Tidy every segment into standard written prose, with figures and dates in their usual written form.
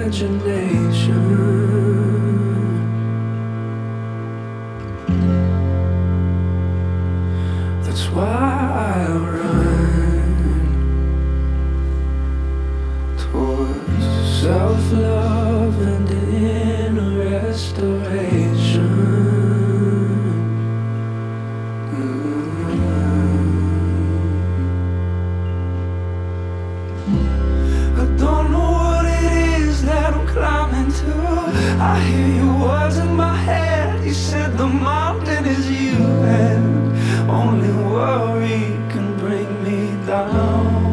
That's why I run towards self-love and inner restoration. I don't know what it is that I'm climbing to. I hear your words in my head. You said the mountain is you, and only worry can bring me down.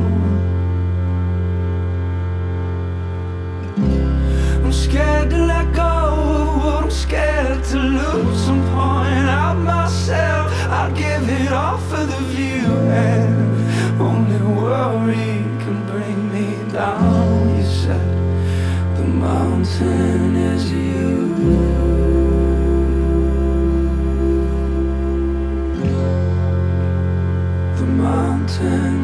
I'm scared to let go of what I'm scared to lose. I'm pouring out myself. I give it all for the view, and only worry can bring me down. You said the mountain is you. The mountain